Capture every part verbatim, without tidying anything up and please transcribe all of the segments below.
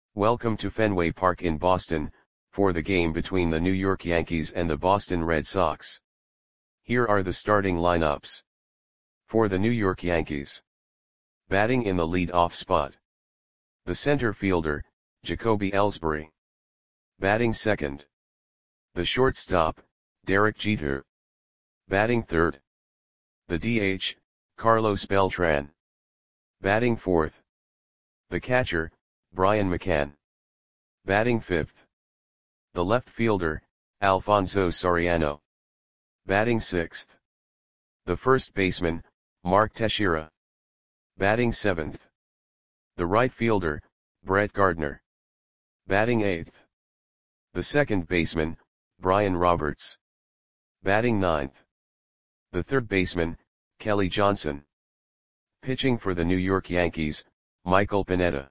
Welcome to Fenway Park in Boston, for the game between the New York Yankees and the Boston Red Sox. Here are the starting lineups. For the New York Yankees. Batting in the lead-off spot. The center fielder, Jacoby Ellsbury. Batting second. The shortstop, Derek Jeter. Batting third. The D H, Carlos Beltran. Batting fourth. The catcher, Brian McCann. Batting fifth. The left fielder, Alfonso Soriano. Batting sixth. The first baseman, Mark Teixeira. Batting seventh. The right fielder, Brett Gardner. Batting eighth. The second baseman, Brian Roberts. Batting ninth. The third baseman, Kelly Johnson. Pitching for the New York Yankees, Michael Pineda.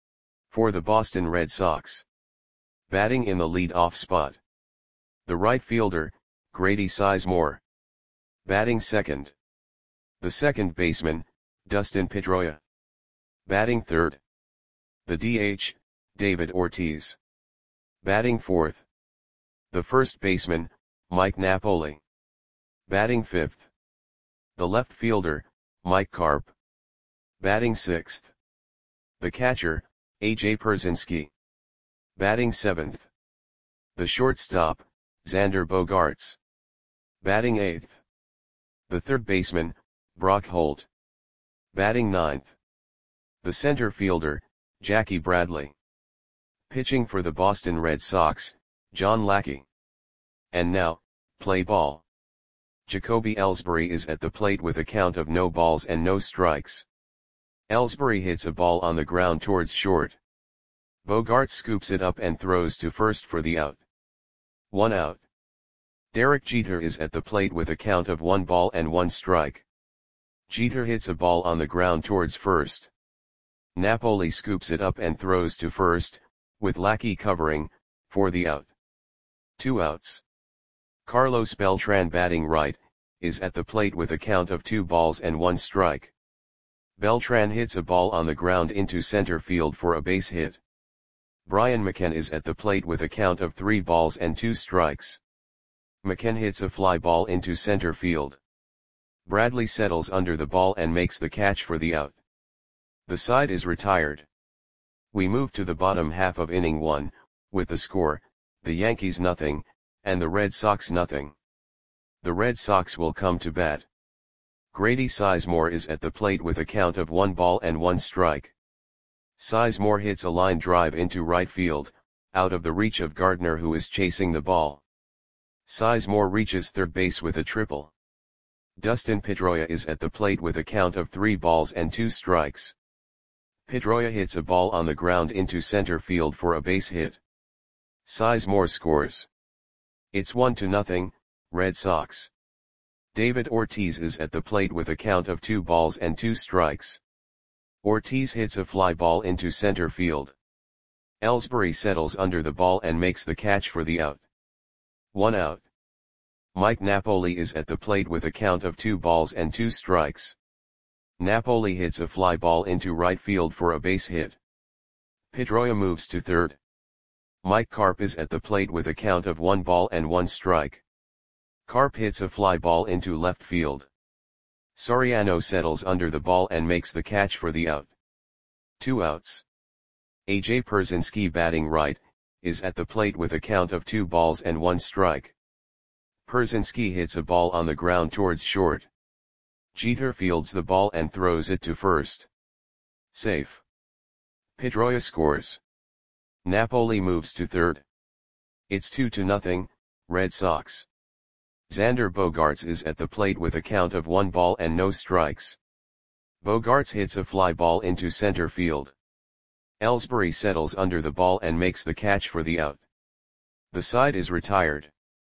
For the Boston Red Sox. Batting in the lead-off spot. The right fielder, Grady Sizemore. Batting second. The second baseman, Dustin Pedroia. Batting third. The D H, David Ortiz. Batting fourth. The first baseman, Mike Napoli. Batting fifth. The left fielder, Mike Carp. Batting sixth. The catcher, A J Pierzynski. Batting seventh. The shortstop, Xander Bogaerts. Batting eighth. The third baseman, Brock Holt. Batting ninth. The center fielder, Jackie Bradley. Pitching for the Boston Red Sox, John Lackey. And now, play ball. Jacoby Ellsbury is at the plate with a count of no balls and no strikes. Ellsbury hits a ball on the ground towards short. Bogaerts scoops it up and throws to first for the out. One out. Derek Jeter is at the plate with a count of one ball and one strike. Jeter hits a ball on the ground towards first. Napoli scoops it up and throws to first, with Lackey covering, for the out. Two outs. Carlos Beltran, batting right, is at the plate with a count of two balls and one strike. Beltran hits a ball on the ground into center field for a base hit. Brian McCann is at the plate with a count of three balls and two strikes. McCann hits a fly ball into center field. Bradley settles under the ball and makes the catch for the out. The side is retired. We move to the bottom half of inning one, with the score, the Yankees nothing, and the Red Sox nothing. The Red Sox will come to bat. Grady Sizemore is at the plate with a count of one ball and one strike. Sizemore hits a line drive into right field, out of the reach of Gardner, who is chasing the ball. Sizemore reaches third base with a triple. Dustin Pedroia is at the plate with a count of three balls and two strikes. Pedroia hits a ball on the ground into center field for a base hit. Sizemore scores. It's one to nothing, Red Sox. David Ortiz is at the plate with a count of two balls and two strikes. Ortiz hits a fly ball into center field. Ellsbury settles under the ball and makes the catch for the out. One out. Mike Napoli is at the plate with a count of two balls and two strikes. Napoli hits a fly ball into right field for a base hit. Pedroia moves to third. Mike Carp is at the plate with a count of one ball and one strike. Carp hits a fly ball into left field. Soriano settles under the ball and makes the catch for the out. Two outs. A J Pierzynski, batting right, is at the plate with a count of two balls and one strike. Pierzynski hits a ball on the ground towards short. Jeter fields the ball and throws it to first. Safe. Pedroia scores. Napoli moves to third. It's two to nothing, Red Sox. Xander Bogaerts is at the plate with a count of one ball and no strikes. Bogaerts hits a fly ball into center field. Ellsbury settles under the ball and makes the catch for the out. The side is retired.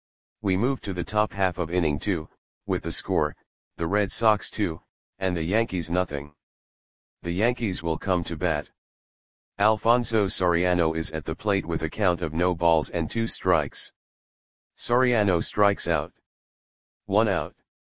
We move to the top half of inning two, with the score, the Red Sox two, and the Yankees nothing. The Yankees will come to bat. Alfonso Soriano is at the plate with a count of no balls and two strikes. Soriano strikes out. One out.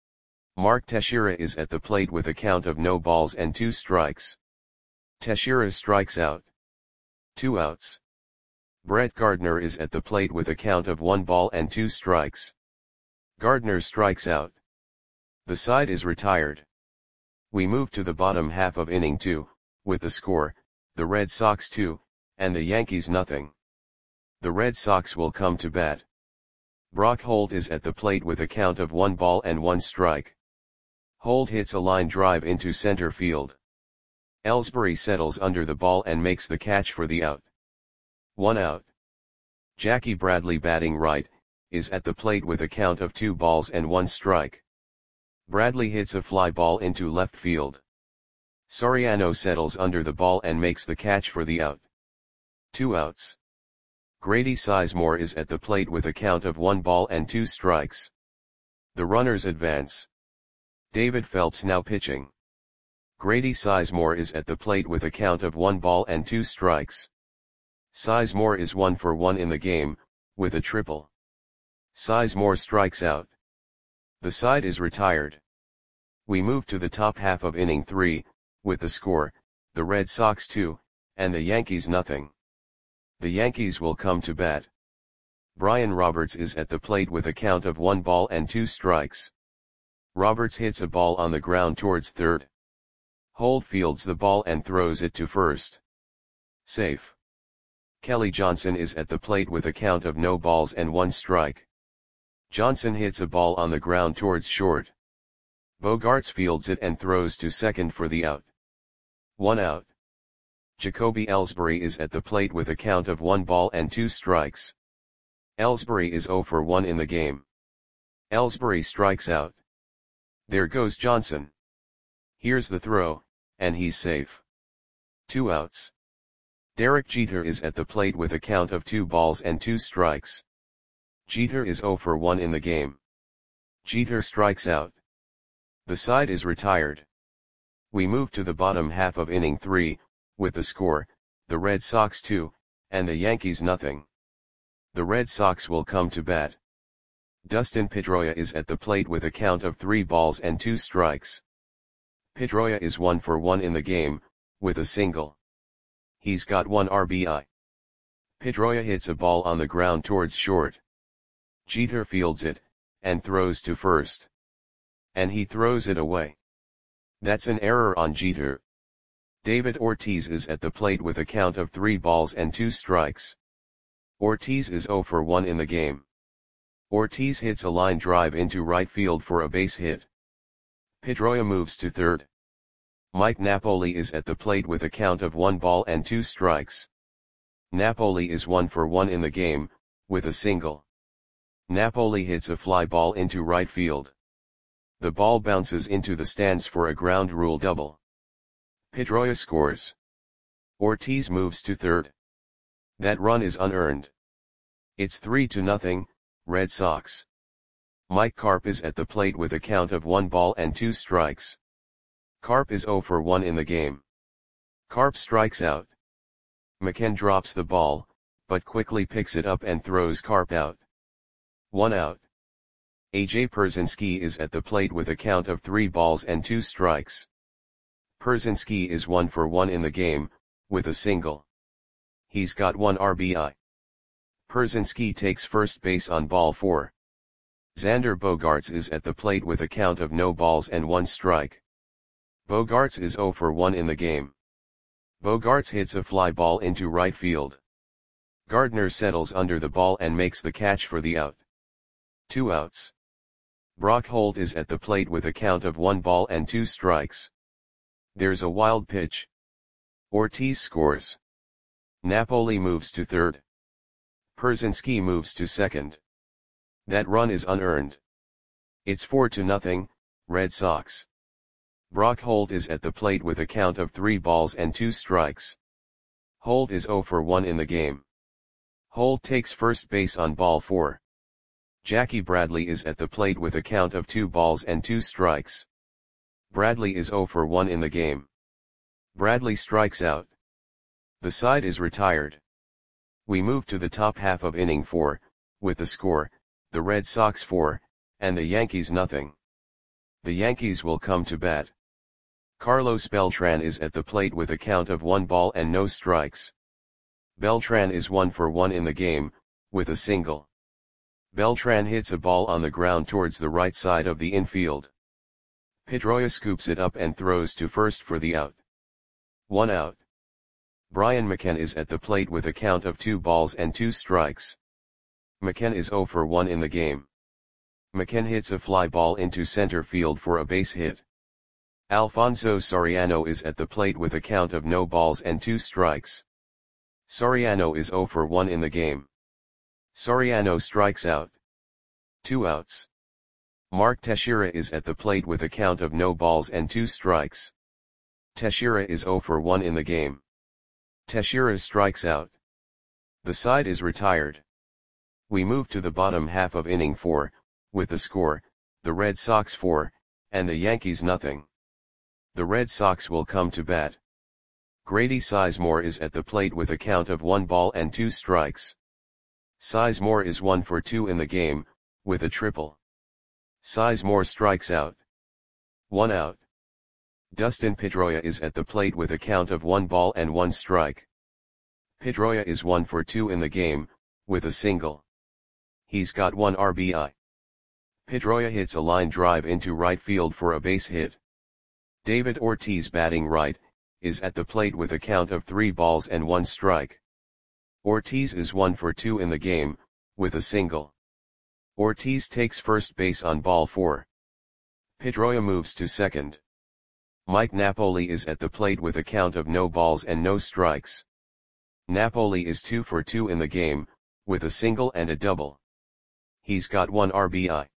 Mark Teixeira is at the plate with a count of no balls and two strikes. Teixeira strikes out. Two outs. Brett Gardner is at the plate with a count of one ball and two strikes. Gardner strikes out. The side is retired. We move to the bottom half of inning two, with the score, the Red Sox two, and the Yankees nothing. The Red Sox will come to bat. Brock Holt is at the plate with a count of one ball and one strike. Holt hits a line drive into center field. Ellsbury settles under the ball and makes the catch for the out. One out. Jackie Bradley, batting right, is at the plate with a count of two balls and one strike. Bradley hits a fly ball into left field. Soriano settles under the ball and makes the catch for the out. Two outs. Grady Sizemore is at the plate with a count of one ball and two strikes. The runners advance. David Phelps now pitching. Grady Sizemore is at the plate with a count of one ball and two strikes. Sizemore is one for one in the game, with a triple. Sizemore strikes out. The side is retired. We move to the top half of inning three, with the score, the Red Sox two, and the Yankees nothing. The Yankees will come to bat. Brian Roberts is at the plate with a count of one ball and two strikes. Roberts hits a ball on the ground towards third. Holt fields the ball and throws it to first. Safe. Kelly Johnson is at the plate with a count of no balls and one strike. Johnson hits a ball on the ground towards short. Bogaerts fields it and throws to second for the out. One out. Jacoby Ellsbury is at the plate with a count of one ball and two strikes. Ellsbury is zero for one in the game. Ellsbury strikes out. There goes Johnson. Here's the throw, and he's safe. Two outs. Derek Jeter is at the plate with a count of two balls and two strikes. Jeter is zero for one in the game. Jeter strikes out. The side is retired. We move to the bottom half of inning three, with the score, the Red Sox two, and the Yankees nothing. The Red Sox will come to bat. Dustin Pedroia is at the plate with a count of three balls and two strikes. Pedroia is one for one in the game, with a single. He's got one R B I. Pedroia hits a ball on the ground towards short. Jeter fields it, and throws to first. And he throws it away. That's an error on Jeter. David Ortiz is at the plate with a count of three balls and two strikes. Ortiz is zero for one in the game. Ortiz hits a line drive into right field for a base hit. Pedroia moves to third. Mike Napoli is at the plate with a count of one ball and two strikes. Napoli is one for one in the game, with a single. Napoli hits a fly ball into right field. The ball bounces into the stands for a ground rule double. Pedroia scores. Ortiz moves to third. That run is unearned. It's three to nothing, Red Sox. Mike Carp is at the plate with a count of one ball and two strikes. Carp is zero for one in the game. Carp strikes out. McCann drops the ball, but quickly picks it up and throws Carp out. One out. A J Pierzynski is at the plate with a count of three balls and two strikes. Pierzynski is one for one in the game, with a single. He's got one R B I. Pierzynski takes first base on ball four. Xander Bogaerts is at the plate with a count of no balls and one strike. Bogaerts is zero for one in the game. Bogaerts hits a fly ball into right field. Gardner settles under the ball and makes the catch for the out. Two outs. Brock Holt is at the plate with a count of one ball and two strikes. There's a wild pitch. Ortiz scores. Napoli moves to third. Pierzynski moves to second. That run is unearned. It's four to nothing, Red Sox. Brock Holt is at the plate with a count of three balls and two strikes. Holt is zero for one in the game. Holt takes first base on ball four. Jackie Bradley is at the plate with a count of two balls and two strikes. Bradley is zero for one in the game. Bradley strikes out. The side is retired. We move to the top half of inning four, with the score, the Red Sox four, and the Yankees nothing. The Yankees will come to bat. Carlos Beltran is at the plate with a count of one ball and no strikes. Beltran is one for one in the game, with a single. Beltran hits a ball on the ground towards the right side of the infield. Pedroia scoops it up and throws to first for the out. One out. Brian McKen is at the plate with a count of two balls and two strikes. McKen is zero for one in the game. McKen hits a fly ball into center field for a base hit. Alfonso Soriano is at the plate with a count of no balls and two strikes. Soriano is zero for one in the game. Soriano strikes out. Two outs. Mark Teixeira is at the plate with a count of no balls and two strikes. Teixeira is zero for one in the game. Teixeira strikes out. The side is retired. We move to the bottom half of inning four, with the score, the Red Sox four, and the Yankees nothing. The Red Sox will come to bat. Grady Sizemore is at the plate with a count of one ball and two strikes. Sizemore is one for two in the game, with a triple. Sizemore strikes out. One out. Dustin Pedroia is at the plate with a count of one ball and one strike. Pedroia is one for two in the game, with a single. He's got one R B I. Pedroia hits a line drive into right field for a base hit. David Ortiz, batting right, is at the plate with a count of three balls and one strike. Ortiz is one for two in the game, with a single. Ortiz takes first base on ball four. Pedroia moves to second. Mike Napoli is at the plate with a count of no balls and no strikes. Napoli is two for two in the game, with a single and a double. He's got one R B I.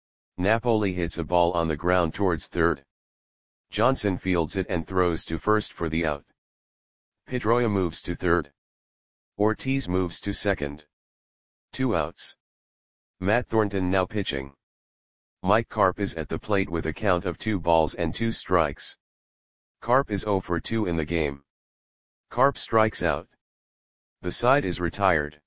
Napoli hits a ball on the ground towards third. Johnson fields it and throws to first for the out. Pedroia moves to third. Ortiz moves to second. Two outs. Matt Thornton now pitching. Mike Carp is at the plate with a count of two balls and two strikes. Carp is zero for two in the game. Carp strikes out. The side is retired.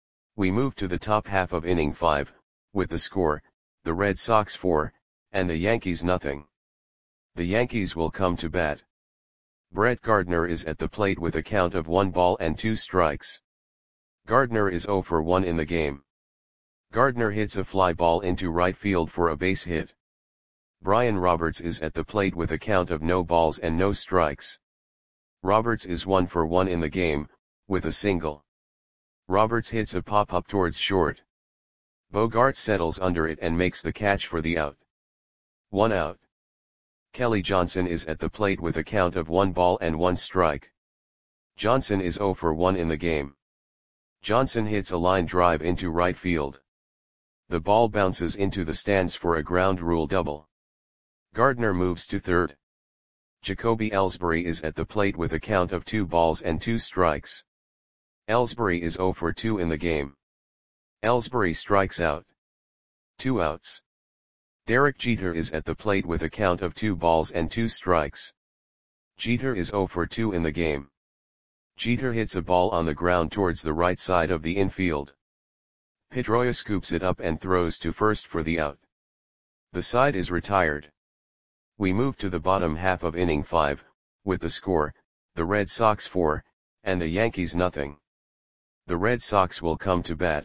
We move to the top half of inning five, with the score, the Red Sox four, and the Yankees nothing. The Yankees will come to bat. Brett Gardner is at the plate with a count of one ball and two strikes. Gardner is zero for one in the game. Gardner hits a fly ball into right field for a base hit. Brian Roberts is at the plate with a count of no balls and no strikes. Roberts is one for one in the game, with a single. Roberts hits a pop-up towards short. Bogart settles under it and makes the catch for the out. One out. Kelly Johnson is at the plate with a count of one ball and one strike. Johnson is zero for one in the game. Johnson hits a line drive into right field. The ball bounces into the stands for a ground rule double. Gardner moves to third. Jacoby Ellsbury is at the plate with a count of two balls and two strikes. Ellsbury is zero for two in the game. Ellsbury strikes out. Two outs. Derek Jeter is at the plate with a count of two balls and two strikes. Jeter is zero for two in the game. Jeter hits a ball on the ground towards the right side of the infield. Pedroia scoops it up and throws to first for the out. The side is retired. We move to the bottom half of inning five, with the score, the Red Sox four, and the Yankees nothing. The Red Sox will come to bat.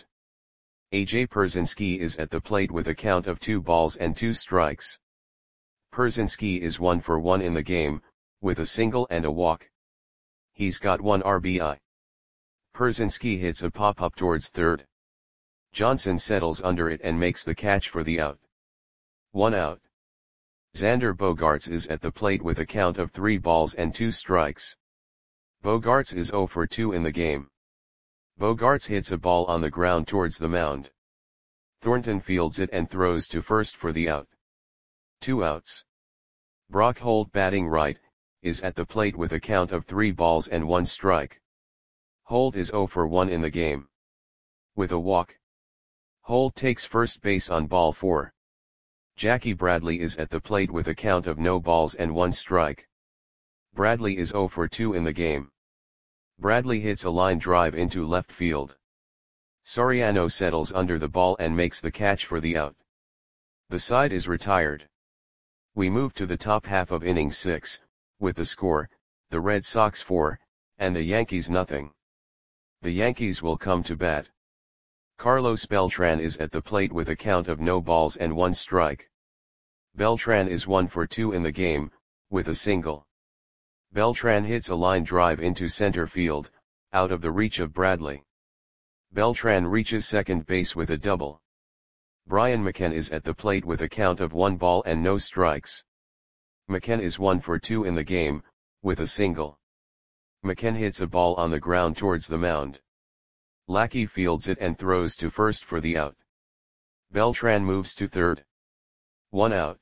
A J Pierzynski is at the plate with a count of two balls and two strikes. Pierzynski is one for one in the game, with a single and a walk. He's got one R B I. Pierzynski hits a pop-up towards third. Johnson settles under it and makes the catch for the out. One out. Xander Bogaerts is at the plate with a count of three balls and two strikes. Bogaerts is zero for two in the game. Bogaerts hits a ball on the ground towards the mound. Thornton fields it and throws to first for the out. Two outs. Brock Holt, batting right, is at the plate with a count of three balls and one strike. Holt is zero for one in the game. With a walk. Holt takes first base on ball four. Jackie Bradley is at the plate with a count of no balls and one strike. Bradley is zero for two in the game. Bradley hits a line drive into left field. Soriano settles under the ball and makes the catch for the out. The side is retired. We move to the top half of inning six, with the score, the Red Sox four, and the Yankees nothing. The Yankees will come to bat. Carlos Beltran is at the plate with a count of no balls and one strike. Beltran is one for two in the game, with a single. Beltran hits a line drive into center field, out of the reach of Bradley. Beltran reaches second base with a double. Brian McCann is at the plate with a count of one ball and no strikes. McCann is one for two in the game, with a single. McCann hits a ball on the ground towards the mound. Lackey fields it and throws to first for the out. Beltran moves to third. One out.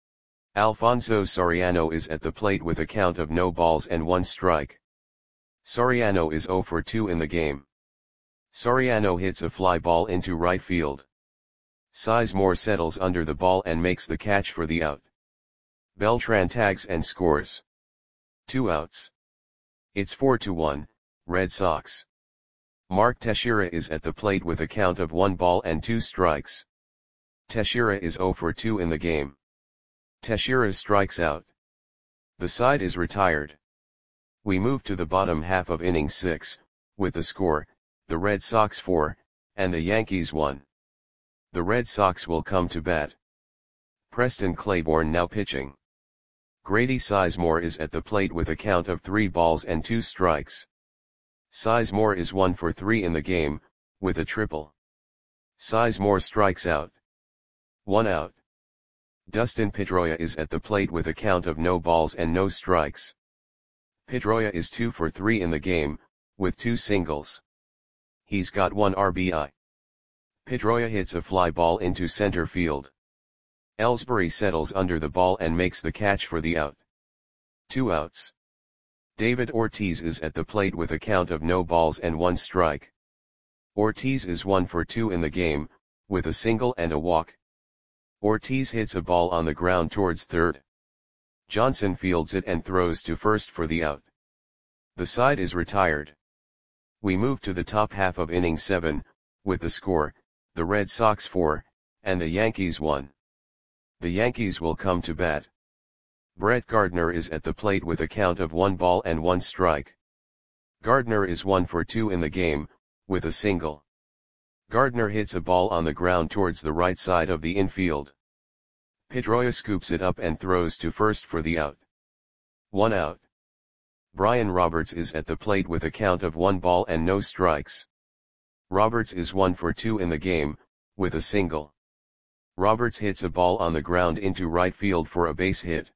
Alfonso Soriano is at the plate with a count of no balls and one strike. Soriano is zero for two in the game. Soriano hits a fly ball into right field. Sizemore settles under the ball and makes the catch for the out. Beltran tags and scores. Two outs. It's four to one, Red Sox. Mark Teixeira is at the plate with a count of one ball and two strikes. Teixeira is zero for two in the game. Teixeira strikes out. The side is retired. We move to the bottom half of inning six, with the score, the Red Sox four, and the Yankees one. The Red Sox will come to bat. Preston Claiborne now pitching. Grady Sizemore is at the plate with a count of three balls and two strikes. Sizemore is one for three in the game, with a triple. Sizemore strikes out. One out. Dustin Pedroia is at the plate with a count of no balls and no strikes. Pedroia is two for three in the game, with two singles. He's got one R B I. Pedroia hits a fly ball into center field. Ellsbury settles under the ball and makes the catch for the out. Two outs. David Ortiz is at the plate with a count of no balls and one strike. Ortiz is one for two in the game, with a single and a walk. Ortiz hits a ball on the ground towards third. Johnson fields it and throws to first for the out. The side is retired. We move to the top half of inning seven, with the score, the Red Sox four, and the Yankees one. The Yankees will come to bat. Brett Gardner is at the plate with a count of one ball and one strike. Gardner is one for two in the game, with a single. Gardner hits a ball on the ground towards the right side of the infield. Pedroia scoops it up and throws to first for the out. One out. Brian Roberts is at the plate with a count of one ball and no strikes. Roberts is one for two in the game, with a single. Roberts hits a ball on the ground into right field for a base hit.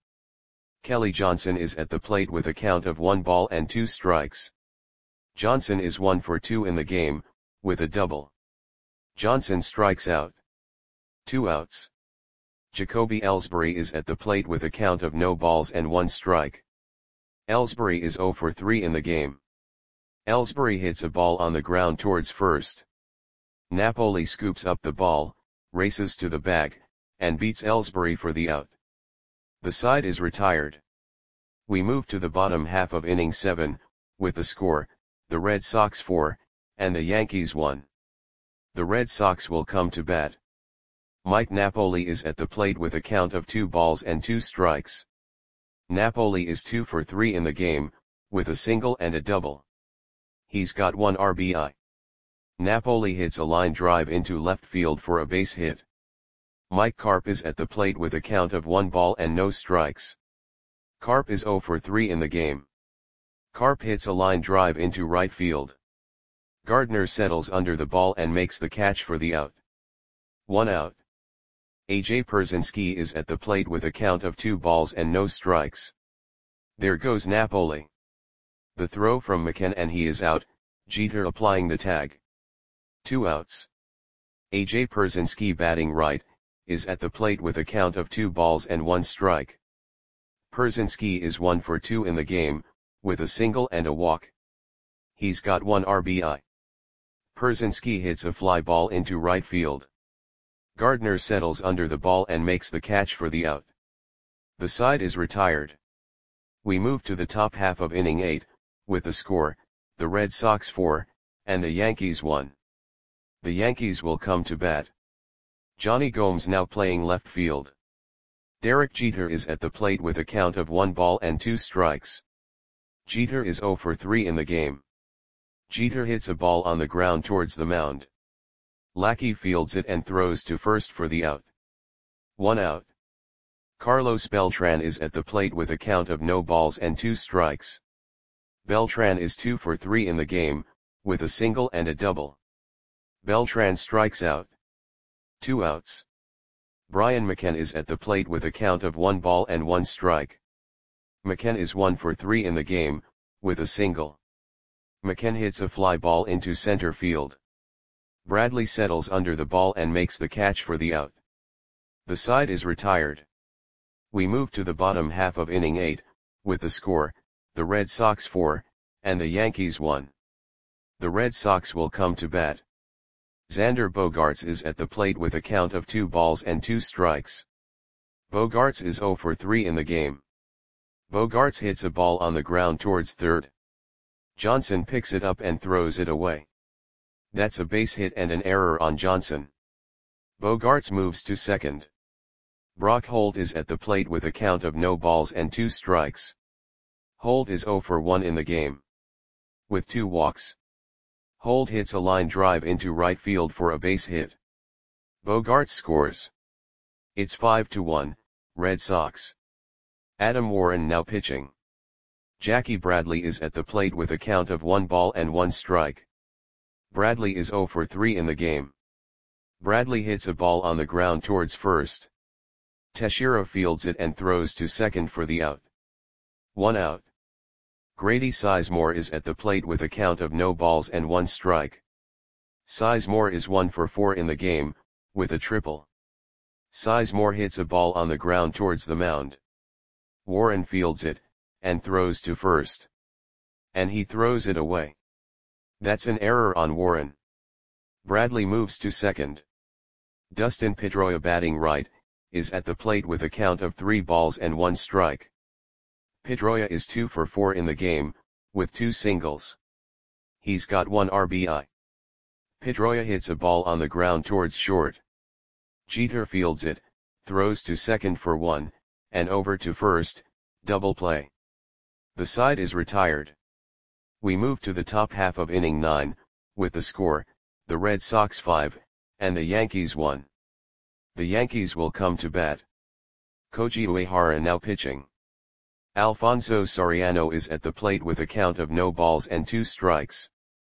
Kelly Johnson is at the plate with a count of one ball and two strikes. Johnson is one for two in the game, with a double. Johnson strikes out. Two outs. Jacoby Ellsbury is at the plate with a count of no balls and one strike. Ellsbury is zero for three in the game. Ellsbury hits a ball on the ground towards first. Napoli scoops up the ball, races to the bag, and beats Ellsbury for the out. The side is retired. We move to the bottom half of inning seven, with the score, the Red Sox four, and the Yankees one. The Red Sox will come to bat. Mike Napoli is at the plate with a count of two balls and two strikes. Napoli is two for three in the game, with a single and a double. He's got one R B I. Napoli hits a line drive into left field for a base hit. Mike Carp is at the plate with a count of one ball and no strikes. Carp is zero for three in the game. Carp hits a line drive into right field. Gardner settles under the ball and makes the catch for the out. One out. A J Pierzynski is at the plate with a count of two balls and no strikes. There goes Napoli. The throw from McCann and he is out, Jeter applying the tag. Two outs. A J Pierzynski batting right, is at the plate with a count of two balls and one strike. Pierzynski is one for two in the game, with a single and a walk. He's got one R B I. Pierzynski hits a fly ball into right field. Gardner settles under the ball and makes the catch for the out. The side is retired. We move to the top half of inning eight, with the score, the Red Sox four, and the Yankees one. The Yankees will come to bat. Johnny Gomes now playing left field. Derek Jeter is at the plate with a count of one ball and two strikes. Jeter is zero for three in the game. Jeter hits a ball on the ground towards the mound. Lackey fields it and throws to first for the out. One out. Carlos Beltran is at the plate with a count of no balls and two strikes. Beltran is two for three in the game, with a single and a double. Beltran strikes out. Two outs. Brian McCann is at the plate with a count of one ball and one strike. McCann is one for three in the game, with a single. McCann hits a fly ball into center field. Bradley settles under the ball and makes the catch for the out. The side is retired. We move to the bottom half of inning eight, with the score, the Red Sox four, and the Yankees one. The Red Sox will come to bat. Xander Bogaerts is at the plate with a count of two balls and two strikes. Bogaerts is zero for three in the game. Bogaerts hits a ball on the ground towards third. Johnson picks it up and throws it away. That's a base hit and an error on Johnson. Bogaerts moves to second. Brock Holt is at the plate with a count of no balls and two strikes. Holt is zero for one in the game. With two walks. Holt hits a line drive into right field for a base hit. Bogaerts scores. It's five to one, Red Sox. Adam Warren now pitching. Jackie Bradley is at the plate with a count of one ball and one strike. Bradley is zero for three in the game. Bradley hits a ball on the ground towards first. Teixeira fields it and throws to second for the out. One out. Grady Sizemore is at the plate with a count of no balls and one strike. Sizemore is one for four in the game, with a triple. Sizemore hits a ball on the ground towards the mound. Warren fields it, and throws to first. And he throws it away. That's an error on Warren. Bradley moves to second. Dustin Pedroia, batting right, is at the plate with a count of three balls and one strike. Pedroia is two for four in the game, with two singles. He's got one R B I. Pedroia hits a ball on the ground towards short. Jeter fields it, throws to second for one, and over to first, double play. The side is retired. We move to the top half of inning nine, with the score, the Red Sox five, and the Yankees one. The Yankees will come to bat. Koji Uehara now pitching. Alfonso Soriano is at the plate with a count of no balls and two strikes.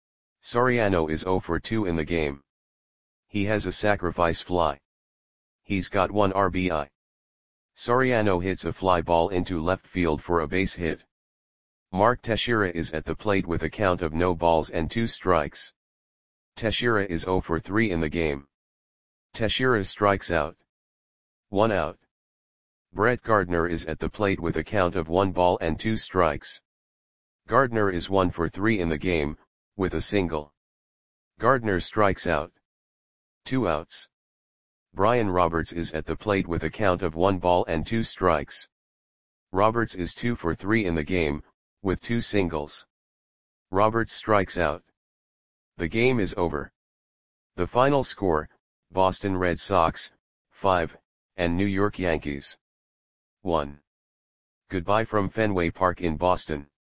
Soriano is zero for two in the game. He has a sacrifice fly. He's got one R B I. Soriano hits a fly ball into left field for a base hit. Mark Teixeira is at the plate with a count of no balls and two strikes. Teixeira is zero for three in the game. Teixeira strikes out. One out. Brett Gardner is at the plate with a count of one ball and two strikes. Gardner is one for three in the game, with a single. Gardner strikes out. Two outs. Brian Roberts is at the plate with a count of one ball and two strikes. Roberts is two for three in the game, with two singles. Roberts strikes out. The game is over. The final score, Boston Red Sox, five, and New York Yankees, one. Goodbye from Fenway Park in Boston.